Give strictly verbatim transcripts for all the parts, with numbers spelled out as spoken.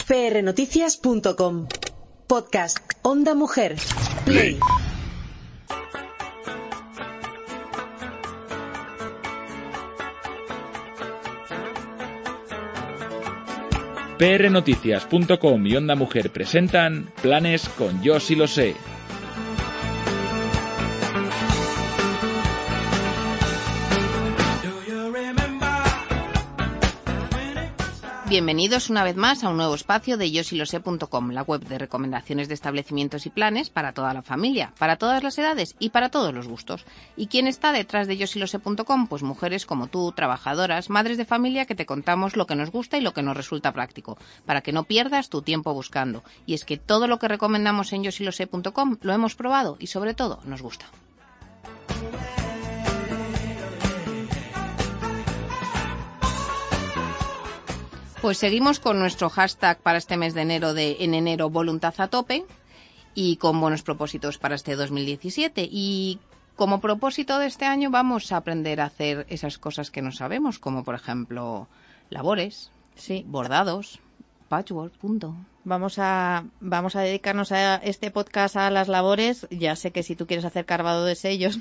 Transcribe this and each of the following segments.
pe erre noticias punto com. Podcast Onda Mujer. Play. pe erre noticias punto com y Onda Mujer presentan Planes con Yo sí lo sé. Bienvenidos una vez más a un nuevo espacio de yo sí lo sé punto com, la web de recomendaciones de establecimientos y planes para toda la familia, para todas las edades y para todos los gustos. ¿Y quién está detrás de yo sí lo sé punto com? Pues mujeres como tú, trabajadoras, madres de familia, que te contamos lo que nos gusta y lo que nos resulta práctico, para que no pierdas tu tiempo buscando. Y es que todo lo que recomendamos en yo sí lo sé punto com lo hemos probado y sobre todo nos gusta. Pues seguimos con nuestro hashtag para este mes de enero de en enero voluntad a tope y con buenos propósitos para este dos mil diecisiete. Y como propósito de este año vamos a aprender a hacer esas cosas que no sabemos, como por ejemplo labores, sí, bordados, patchwork, punto. Vamos a vamos a dedicarnos a este podcast a las labores. Ya sé que si tú quieres hacer carvado de sellos,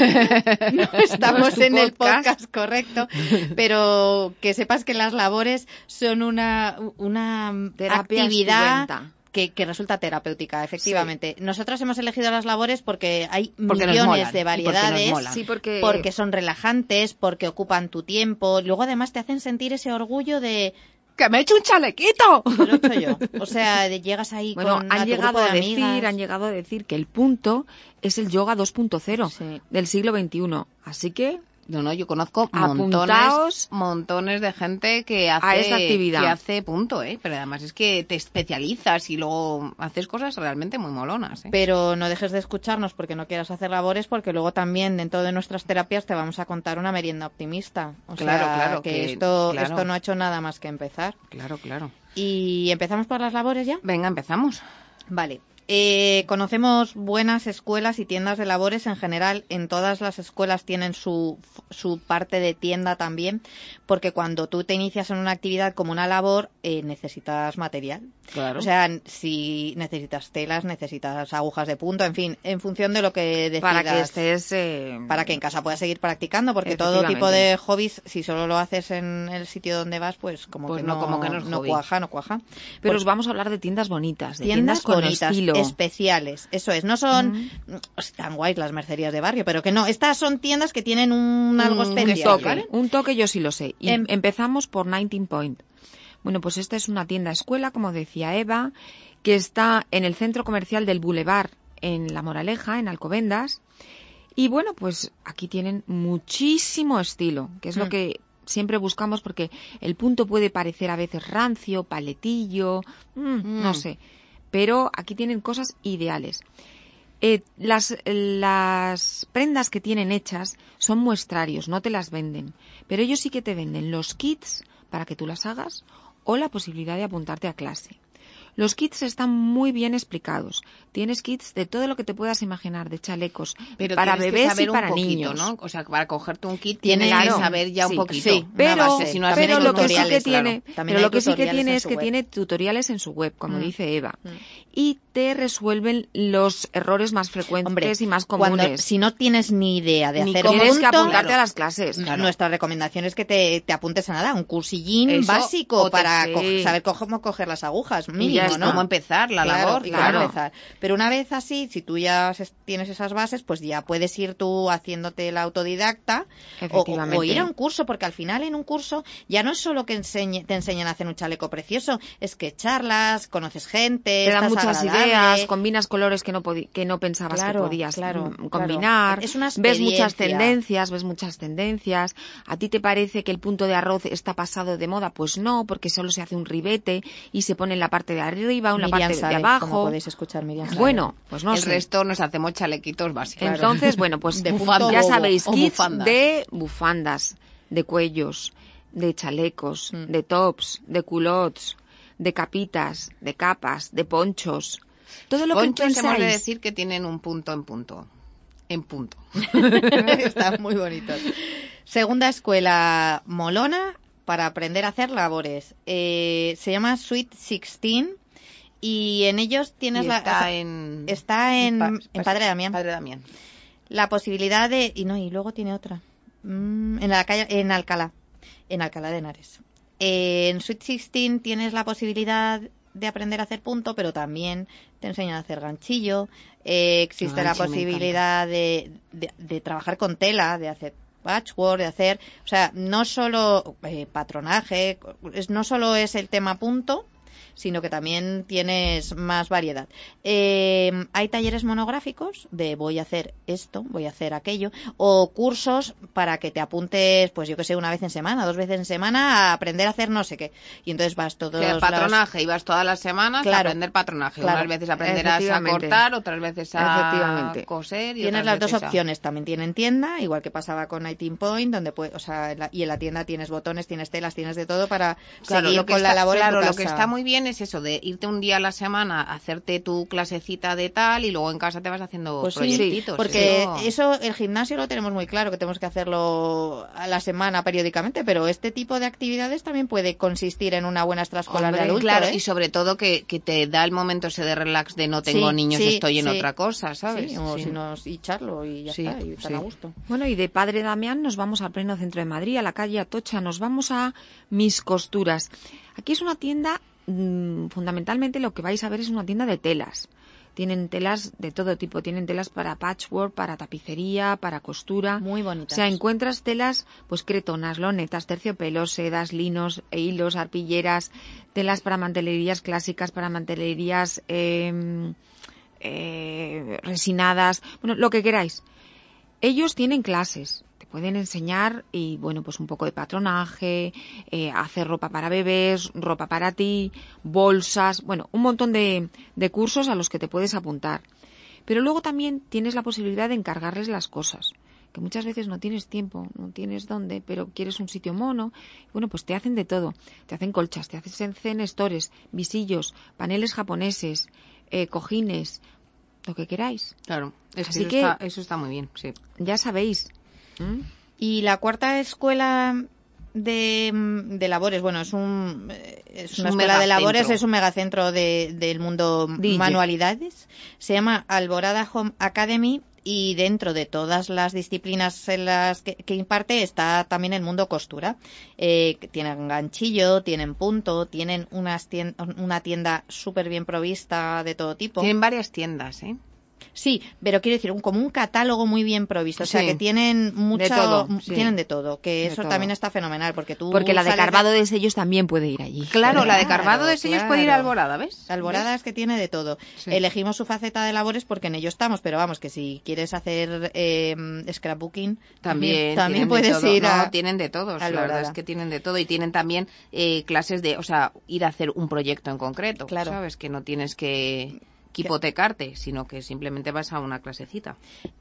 no estamos ¿No es en podcast? el podcast correcto, pero que sepas que las labores son una, una Terapia actividad estupenda. Que, que resulta terapéutica, efectivamente. Sí. Nosotras hemos elegido las labores porque hay porque millones de variedades, porque, sí, porque... porque son relajantes, porque ocupan tu tiempo. Luego además te hacen sentir ese orgullo de... ¡que me he hecho un chalequito! Lo he hecho yo. O sea, de, llegas ahí bueno, con han a tu llegado grupo de a decir, amigas. han llegado a decir que el punto es el yoga dos punto cero sí. del siglo veintiuno. Así que No, no, yo conozco Apuntaos montones, montones de gente que hace, a esta actividad. que hace punto, ¿eh? Pero además es que te especializas y luego haces cosas realmente muy molonas, ¿eh? Pero no dejes de escucharnos porque no quieras hacer labores, porque luego también dentro de nuestras terapias te vamos a contar una merienda optimista. O Claro, sea, claro, que, que- esto, claro. esto no ha hecho nada más que empezar. Claro, claro. ¿Y empezamos por las labores ya? Venga, empezamos. Vale. Eh, conocemos buenas escuelas y tiendas de labores en general. En todas las escuelas tienen su, su parte de tienda también, porque cuando tú te inicias en una actividad como una labor, eh, necesitas material. Claro. O sea, si necesitas telas, necesitas agujas de punto, en fin, en función de lo que decidas. para que estés... eh, Para que en casa puedas seguir practicando, porque todo Efectivamente. tipo de hobbies, si solo lo haces en el sitio donde vas, pues como Pues que no, no, como que no es hobby. cuaja, no cuaja. Pero Pues os vamos a hablar de tiendas bonitas, de tiendas tiendas, con bonitas, estilo. especiales, eso es, no son Mm. están guays las mercerías de barrio, pero que no, estas son tiendas que tienen un algo Un especial, Un toque, ¿vale? un toque yo sí lo sé. Y Em- empezamos por nineteen Point. Bueno, pues esta es una tienda escuela, como decía Eva, que está en el centro comercial del Boulevard, en La Moraleja, en Alcobendas. Y bueno, pues aquí tienen muchísimo estilo, que es Mm. lo que siempre buscamos, porque el punto puede parecer a veces rancio, paletillo, mm, Mm. no sé. Pero aquí tienen cosas ideales. Eh, las, las prendas que tienen hechas son muestrarios, no te las venden. Pero ellos sí que te venden los kits para que tú las hagas o la posibilidad de apuntarte a clase. Los kits están muy bien explicados. Tienes kits de todo lo que te puedas imaginar, de chalecos, Pero para tienes que bebés saber y para un poquito, niños. ¿no? O sea, para cogerte un kit Tienes tienes que Claro, saber ya un sí, poquito. sí, Pero, Una base, si no has pero visto lo que sí que tutoriales, tiene, claro. También pero hay lo que sí que tutoriales tiene en es su que web. tiene tutoriales en su web, como Mm. dice Eva, Mm. y te resuelven los errores más frecuentes Hombre, y más cuando, comunes. si no tienes ni idea de Ni hacer cómo tienes que punto, apuntarte claro. a las clases. Claro. nuestra recomendación es que te, te apuntes a nada, un cursillín Eso, básico o te- para sí. co- saber co- cómo coger las agujas, Y mínimo, ya es ¿no? cómo empezar la Claro, labor. y Claro. cómo empezar. Pero una vez así, si tú ya se- tienes esas bases, pues ya puedes ir tú haciéndote la autodidacta o, Efectivamente. o ir a un curso, porque al final en un curso ya no es solo que enseñe, te enseñan a hacer un chaleco precioso, es que charlas, conoces gente, Te dan estás muchas agradable. ideas, combinas colores que no, podi- que no pensabas Claro, que podías claro, mm, claro. combinar. Es una ves muchas experiencia. tendencias, ves muchas tendencias. ¿A ti te parece que el punto de arroz está pasado de moda? Pues no, porque solo se hace un ribete y se pone en la parte de arriba o en la Miriam parte sabe, de abajo. como podéis escuchar, Miriam sabe. Bueno, pues no El sé. resto nos hacemos chalequitos básicos. Entonces, bueno, pues De punto ya bobo, sabéis, o kits bufandas. de bufandas, de cuellos, de chalecos, Mm. de tops, de culottes, de capitas, de capas, de ponchos. Todo lo Ponchos que hemos de pensáis. decir que tienen un punto en punto. En punto. Están muy bonitos. Segunda escuela molona, para aprender a hacer labores. Eh, se llama Sweet Sixteen y en ellos tienes y la... está o sea, en... Está en, pa, en Padre Damián. Padre Damián. La posibilidad de... Y no, y luego tiene otra. Mm, en, la calle, en Alcalá. En Alcalá de Henares. Eh, en Sweet Sixteen tienes la posibilidad de aprender a hacer punto, pero también te enseñan a hacer ganchillo. Eh, existe Ay, la sí, me posibilidad de, de, de trabajar con tela, de hacer patchwork, de hacer... O sea, no solo eh, patronaje, es, no solo es el tema punto, sino que también tienes más variedad. Eh, hay talleres monográficos de voy a hacer esto, voy a hacer aquello, o cursos para que te apuntes, pues yo que sé, una vez en semana, dos veces en semana a aprender a hacer no sé qué. Y entonces vas todos el los... patronaje, y vas todas las semanas Claro, a aprender patronaje. claro, Unas veces aprenderás a cortar, otras veces a coser. Y tienes otras las dos veces opciones, a... también tienen tienda, igual que pasaba con Nineteen Point, donde puedes, o sea, en la, y en la tienda tienes botones, tienes telas, tienes de todo para claro, seguir lo que con está, la labor claro, en tu lo casa. que está muy bien es eso, de irte un día a la semana a hacerte tu clasecita de tal y luego en casa te vas haciendo pues proyectitos. Sí, porque eso... eso, el gimnasio lo tenemos muy claro, que tenemos que hacerlo a la semana periódicamente, pero este tipo de actividades también puede consistir en una buena extraescolar Hombre, de adulto. Claro, ¿eh? Y sobre todo que, que te da el momento ese de relax de no tengo sí, niños, sí, estoy en sí. otra cosa, ¿sabes? Sí, o sí. si nos, y charlo y ya sí, está, y tan sí. a gusto. Bueno, y de Padre Damián nos vamos al pleno centro de Madrid, a la calle Atocha, nos vamos a Mis Costuras. Aquí es una tienda, mmm, fundamentalmente lo que vais a ver es una tienda de telas. Tienen telas de todo tipo, tienen telas para patchwork, para tapicería, para costura. Muy bonitas. O sea, encuentras telas, pues cretonas, lonetas, terciopelos, sedas, linos, e hilos, arpilleras, telas para mantelerías clásicas, para mantelerías eh, eh, resinadas, bueno, lo que queráis. Ellos tienen clases, te pueden enseñar y bueno, pues un poco de patronaje, eh, hacer ropa para bebés, ropa para ti, bolsas, bueno, un montón de, de cursos a los que te puedes apuntar. Pero luego también tienes la posibilidad de encargarles las cosas, que muchas veces no tienes tiempo, no tienes dónde, pero quieres un sitio mono. Bueno, pues te hacen de todo, te hacen colchas, te hacen estores, visillos, paneles japoneses, eh, cojines, lo que queráis. Claro, es Así que, eso, que está, eso está muy bien, sí. Ya sabéis. ¿Mm? Y la cuarta escuela de, de labores, bueno, es un es, es una un escuela de labores, megacentro. es un megacentro de, del mundo D J. manualidades. Se llama Alborada Home Academy y dentro de todas las disciplinas en las que, que imparte está también el mundo costura. Eh, tienen ganchillo, tienen punto, tienen unas tien- una tienda súper bien provista de todo tipo. Tienen varias tiendas, ¿eh? Sí, pero quiero decir, un, como un catálogo muy bien provisto. O sea, Sí. que tienen mucho, De todo, sí. tienen de todo. Que De eso todo. también está fenomenal, porque tú Porque la de sales Carvado de Sellos también puede ir allí. Claro, la de Claro, Carvado de Sellos puede ir a claro. Alborada, ¿ves? Alborada ¿Ves? es que tiene de todo. Sí. Elegimos su faceta de labores porque en ello estamos, pero vamos, que si quieres hacer eh, scrapbooking, También, también tienen de puedes todo. ir a... No, tienen de todos, la Alborada. verdad es que tienen de todo y tienen también eh, clases de, o sea, ir a hacer un proyecto en concreto, Claro. ¿sabes? Que no tienes que, que hipotecarte, sino que simplemente vas a una clasecita.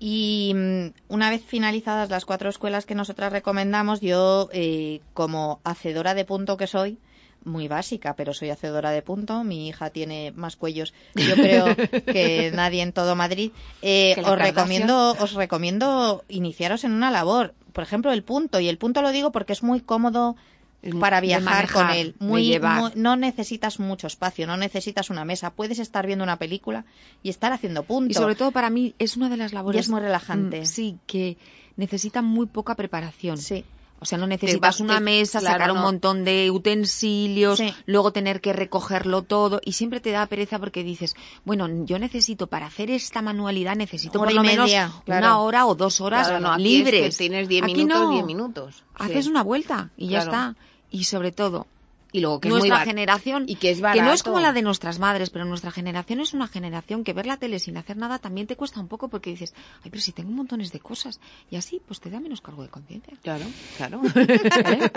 Y mm, una vez finalizadas las cuatro escuelas que nosotras recomendamos, yo, eh, como hacedora de punto que soy, muy básica, pero soy hacedora de punto, mi hija tiene más cuellos, yo creo, que nadie en todo Madrid, eh, Que la os Kardashian. recomiendo, os recomiendo iniciaros en una labor, por ejemplo, el punto, y el punto lo digo porque es muy cómodo para de viajar manejar, con él. de Muy, llevar. muy- no necesitas mucho espacio, no necesitas una mesa. Puedes estar viendo una película y estar haciendo punto. Y sobre todo para mí es una de las labores... Y es muy relajante. mm, Sí, que necesita muy poca preparación. Sí. O sea, no vas- necesitas una te- mesa, claro, sacar un no. montón de utensilios, Sí. luego tener que recogerlo todo y siempre te da pereza porque dices, bueno, yo necesito para hacer esta manualidad necesito Hora por y lo menos media, claro. una hora o dos horas Claro, no, aquí libres. es que tienes diez Aquí minutos, no. diez minutos. Haces Sí. una vuelta y ya Claro. está. Y sobre todo, Y luego que es muy nuestra bar- generación, y que es que barato. no es como la de nuestras madres, pero nuestra generación es una generación que ver la tele sin hacer nada también te cuesta un poco porque dices, ay, pero si tengo montones de cosas. Y así, pues te da menos cargo de conciencia. Claro, claro. ¿Eh?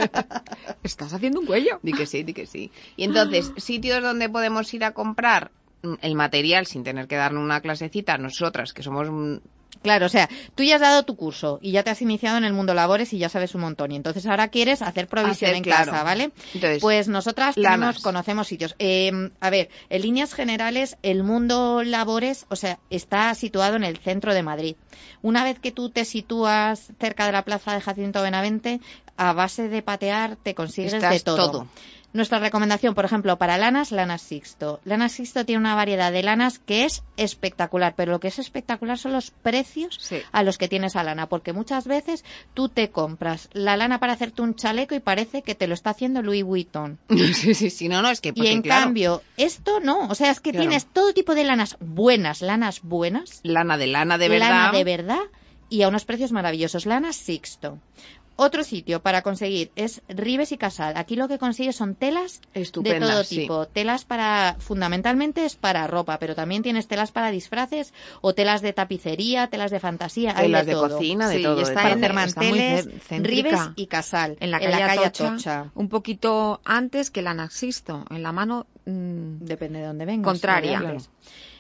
Estás haciendo un cuello. Di que sí, di que sí. Y entonces, sitios donde podemos ir a comprar mm, el material sin tener que darle una clasecita, nosotras que somos... mm, Claro, o sea, tú ya has dado tu curso y ya te has iniciado en el mundo labores y ya sabes un montón. Y entonces ahora quieres hacer provisión Hacer, en claro. casa, ¿vale? Entonces, Pues nosotras lanas. tenemos, conocemos sitios. Eh, a ver, en líneas generales, el mundo labores, o sea, está situado en el centro de Madrid. Una vez que tú te sitúas cerca de la plaza de Jacinto Benavente, a base de patear te consigues Estás de todo. todo. Nuestra recomendación, por ejemplo, para lanas, Lanas Sixto. Lanas Sixto tiene una variedad de lanas que es espectacular, pero lo que es espectacular son los precios Sí. a los que tienes a lana, porque muchas veces tú te compras la lana para hacerte un chaleco y parece que te lo está haciendo Louis Vuitton. Sí, sí, sí, no, no, es que... Y porque, en claro, cambio, esto no, o sea, es que Claro. tienes todo tipo de lanas buenas, lanas buenas, lana de lana de verdad. lana de verdad y a unos precios maravillosos. Lanas Sixto. Otro sitio para conseguir es Ribes y Casal. Aquí lo que consigues son telas Estupendas, de todo sí. tipo. Telas para, fundamentalmente es para ropa, pero también tienes telas para disfraces o telas de tapicería, telas de fantasía, hay Telas de de todo. cocina, de Sí, todo. y de está todo. Para en- hacer está muy manteles, cer- céntrica. Ribes y Casal. En la calle, Atocha, Atocha. un poquito antes que la Naxisto, en la mano mm, Depende de dónde vengas. contraria. lo de antes.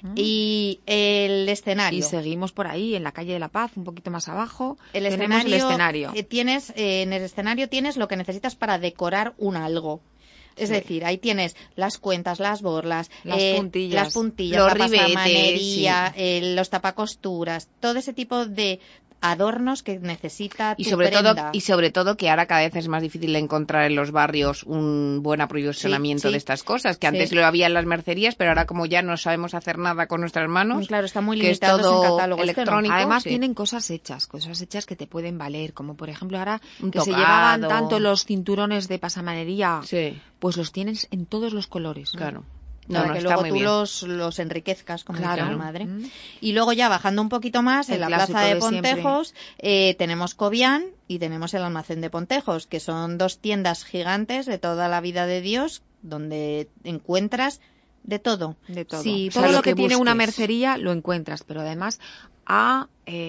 Y el escenario. Y seguimos por ahí, en la calle de la Paz, un poquito más abajo. El tenemos escenario, el escenario. eh, tienes, eh, en el escenario tienes lo que necesitas para decorar un algo. Es Sí. decir, ahí tienes las cuentas, las borlas, Las eh, puntillas, las puntillas, los la ribetes, pasamanería, eh, los tapacosturas, todo ese tipo de adornos que necesita Y tu sobre todo prenda. y sobre todo que ahora cada vez es más difícil encontrar en los barrios un buen aprovisionamiento Sí, sí. de estas cosas, que antes Sí. lo había en las mercerías, pero ahora como ya no sabemos hacer nada con nuestras manos, Claro, está muy que es limitado todo en catálogos. electrónico. Además sí. tienen cosas hechas, cosas hechas que te pueden valer, como por ejemplo ahora Un que se tocado. llevaban tanto los cinturones de pasamanería, Sí, pues los tienes en todos los colores. claro. No, para no, que está luego muy tú bien. los, los enriquezcas, como Claro. dice mi madre. Mm. Y luego ya bajando un poquito más, El en la clásico plaza de, de siempre. Pontejos, eh, tenemos Cobián y tenemos el almacén de Pontejos, que son dos tiendas gigantes de toda la vida de Dios, donde encuentras de todo. De todo. Sí, todo lo lo que, que tiene una busques. mercería lo encuentras, pero además a,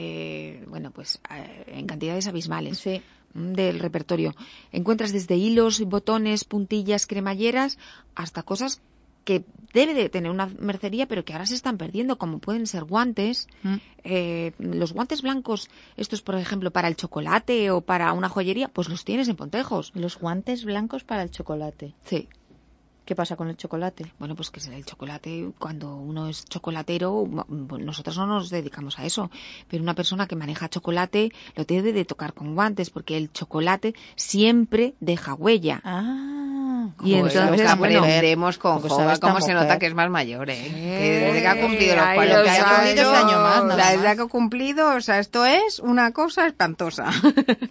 eh, bueno, pues eh, en cantidades abismales. Sí. mm, del repertorio. Encuentras desde hilos, botones, puntillas, cremalleras, hasta cosas que debe de tener una mercería, pero que ahora se están perdiendo, como pueden ser guantes. Mm. Eh, los guantes blancos, estos, por ejemplo, para el chocolate o para una joyería, pues los tienes en Pontejos. Los guantes blancos para el chocolate. Sí. ¿Qué pasa con el chocolate? Bueno, pues que será el chocolate, cuando uno es chocolatero, bueno, nosotros no nos dedicamos a eso, pero una persona que maneja chocolate lo debe de tocar con guantes, porque el chocolate siempre deja huella. Ah, Y Pues entonces, lo que bueno, aprendemos con lo que sabe Joga, esta cómo se mujer. nota que es más mayor, ¿eh? Que desde que ha cumplido los Ahí cuarenta lo años, sabe. Dos años más, nada o sea, desde más. que ha cumplido, o sea, esto es una cosa espantosa. Así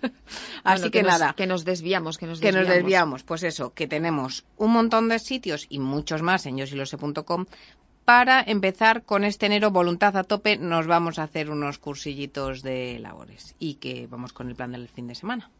Bueno, que, nos, nada, que nos desviamos, que nos que nos desviamos. desviamos. Pues eso, que tenemos un montón de sitios y muchos más en yo si lo sé punto com. Para empezar con este enero, voluntad a tope, nos vamos a hacer unos cursillitos de labores y que vamos con el plan del fin de semana.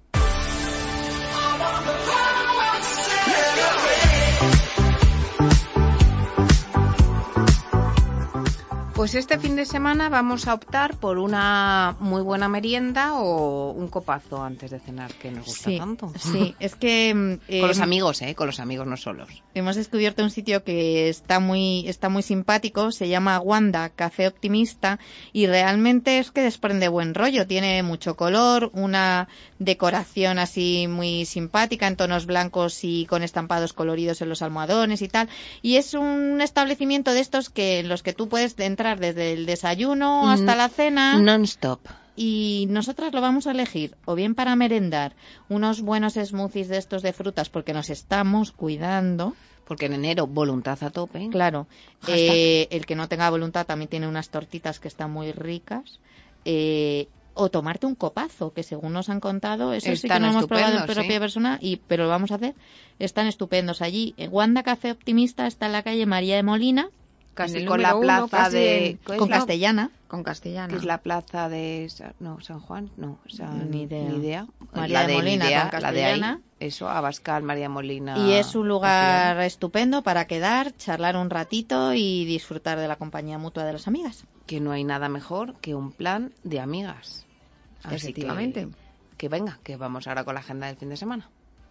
Pues este fin de semana vamos a optar por una muy buena merienda o un copazo antes de cenar, que nos gusta sí, tanto. sí, es que mm, Con los eh, amigos, ¿eh? Con los amigos, no solos. hemos descubierto un sitio que está muy está muy simpático, se llama Wanda Café Optimista y realmente es que desprende buen rollo, tiene mucho color, una decoración así muy simpática en tonos blancos y con estampados coloridos en los almohadones y tal, y es un establecimiento de estos que en los que tú puedes entrar desde el desayuno hasta Mm, la cena. Non-stop. Y nosotras lo vamos a elegir o bien para merendar unos buenos smoothies de estos de frutas porque nos estamos cuidando. Porque en enero, voluntad a tope. Claro, Hashtag. eh, el que no tenga voluntad también tiene unas tortitas que están muy ricas. Eh, o tomarte un copazo, que según nos han contado, eso sí que Están no hemos probado en estupendos, propia sí. persona, y, pero lo vamos a hacer. Están estupendos allí. Eh, Wanda Café Optimista está en la calle María de Molina, Casi En el con la número uno, plaza casi de... en- ¿qué es con la- Castellana. Con castellana. ¿Qué es la plaza de... Sa- No, San Juan? No, San... Ni idea. Ni idea. María la de Molina, Nidea, con la de ahí. Castellana. Eso, Abascal, María Molina. Y es un lugar Castellana. estupendo para quedar, charlar un ratito y disfrutar de la compañía mutua de las amigas. Que no hay nada mejor que un plan de amigas. Así Efectivamente. Que, que venga, que vamos ahora con la agenda del fin de semana.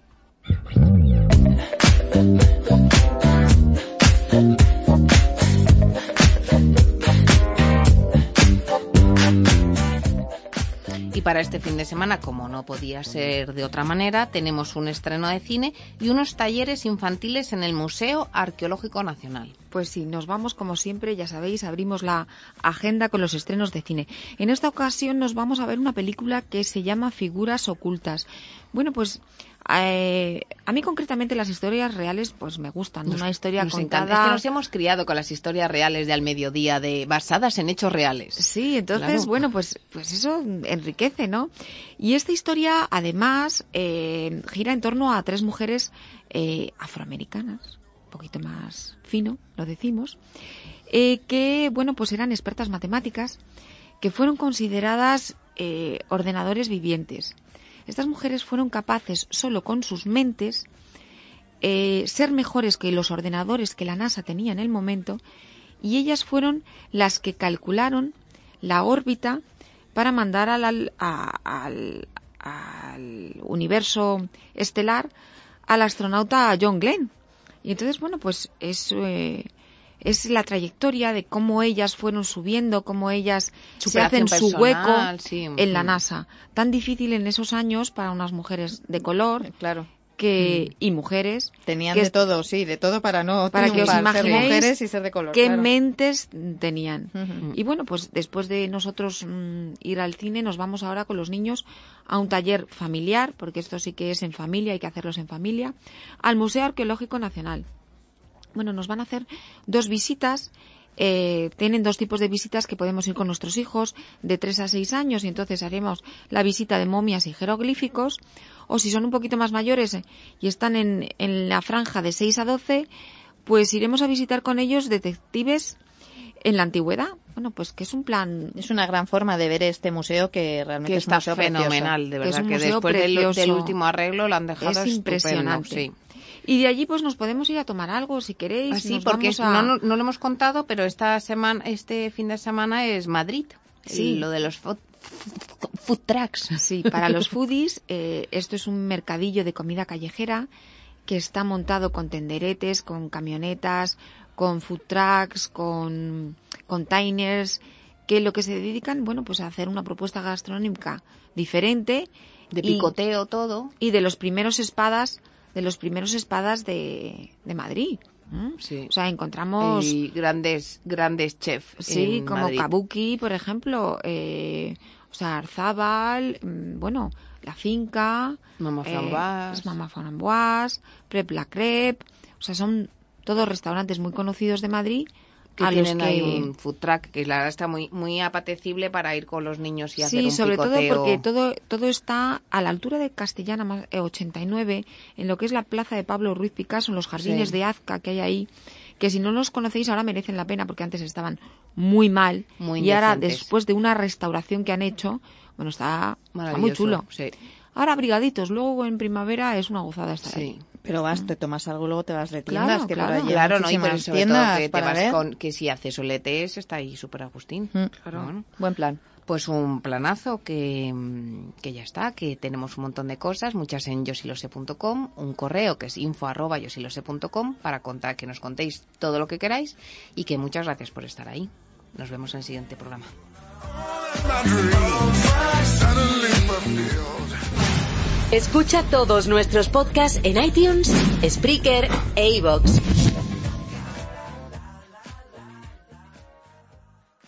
Y para este fin de semana, como no podía ser de otra manera, tenemos un estreno de cine y unos talleres infantiles en el Museo Arqueológico Nacional. Pues sí, nos vamos como siempre, ya sabéis, abrimos la agenda con los estrenos de cine. En esta ocasión nos vamos a ver una película que se llama Figuras Ocultas, Bueno, pues eh, a mí concretamente las historias reales pues me gustan. Nos, Una historia nos contada... encanta. Es que nos hemos criado con las historias reales de Al Mediodía, de basadas en hechos reales. Sí, entonces, claro. bueno, pues, pues eso enriquece, ¿no? Y esta historia, además, eh, gira en torno a tres mujeres eh, afroamericanas, un poquito más fino, lo decimos, eh, que, bueno, pues eran expertas matemáticas, que fueron consideradas eh, ordenadores vivientes. Estas mujeres fueron capaces, solo con sus mentes, eh, ser mejores que los ordenadores que la NASA tenía en el momento, y ellas fueron las que calcularon la órbita para mandar al, al, a, al, al universo estelar al astronauta John Glenn. Y entonces, bueno, pues es... Eh, es la trayectoria de cómo ellas fueron subiendo, cómo ellas se hacen su hueco sí, en la NASA. Tan difícil en esos años para unas mujeres de color, claro, que mm. y mujeres. Tenían que de todo, sí, de todo para no para que os imaginéis ser mujeres y ser de color. Qué claro. mentes tenían. Uh-huh. Y bueno, pues después de nosotros mmm, ir al cine, nos vamos ahora con los niños a un taller familiar, porque esto sí que es en familia, hay que hacerlos en familia, al Museo Arqueológico Nacional. Bueno, nos van a hacer dos visitas. Eh, tienen dos tipos de visitas que podemos ir con nuestros hijos de tres a seis años, y entonces haremos la visita de momias y jeroglíficos, o si son un poquito más mayores eh, y están en, en la franja de seis a doce, pues iremos a visitar con ellos detectives en la antigüedad. Bueno, pues que es un plan... Es una gran forma de ver este museo que realmente que es un está museo fenomenal, precioso. de verdad, que, es un que museo después del, del último arreglo lo han dejado es estupendo, impresionante. Sí. Y de allí pues nos podemos ir a tomar algo si queréis. Así, nos porque vamos a... no, no lo hemos contado, pero esta semana, este fin de semana es Madrid. Sí. Lo de los food, food trucks. Sí, para los foodies, eh, esto es un mercadillo de comida callejera que está montado con tenderetes, con camionetas, con food trucks, con containers, que lo que se dedican, bueno, pues a hacer una propuesta gastronómica diferente. De y, picoteo todo. Y de los primeros espadas, de los primeros espadas de, de Madrid. ¿Mm? Sí. O sea, encontramos... Y grandes, grandes chefs. Sí, en como Madrid. Kabuki, por ejemplo, eh, o sea, Arzábal, mmm, bueno, La Finca, Mama Framboise, eh, Mama Framboise, Prep la Crepe, o sea, son todos restaurantes muy conocidos de Madrid, que a tienen los que... ahí un food truck que la verdad está muy muy apetecible para ir con los niños y hacer sí, un sobre picoteo. todo porque todo todo está a la altura de Castellana más, eh, ochenta y nueve, en lo que es la plaza de Pablo Ruiz Picasso, en los jardines sí. de Azca que hay ahí, que si no los conocéis ahora merecen la pena porque antes estaban muy mal muy y ahora indecentes. Después de una restauración que han hecho, bueno, está, está muy chulo. Sí. Ahora abrigaditos, luego en primavera es una gozada estar sí. ahí. Pero vas, te tomas algo, luego te vas de tiendas, Claro, que claro. por allí Claro, hay no, y por muchísimas eso sobre tiendas todo que te para vas ver. con, que si haces oletes está ahí súper Agustín. Mm, claro. Bueno, buen plan. pues un planazo que, que ya está, que tenemos un montón de cosas, muchas en yo si lo sé punto com, un correo que es info arroba yo si lo sé punto com para contar, que nos contéis todo lo que queráis, y que muchas gracias por estar ahí. Nos vemos en el siguiente programa. Escucha todos nuestros podcasts en iTunes, Spreaker e iVoox.